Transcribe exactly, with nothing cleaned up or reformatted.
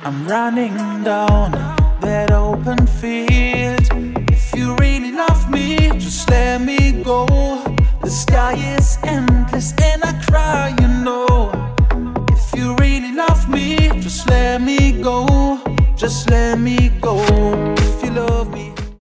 I'm running down that open field. If you really love me, just let me go. The sky is endless and I cry, you know. If you really love me, just let me go. Just let me go.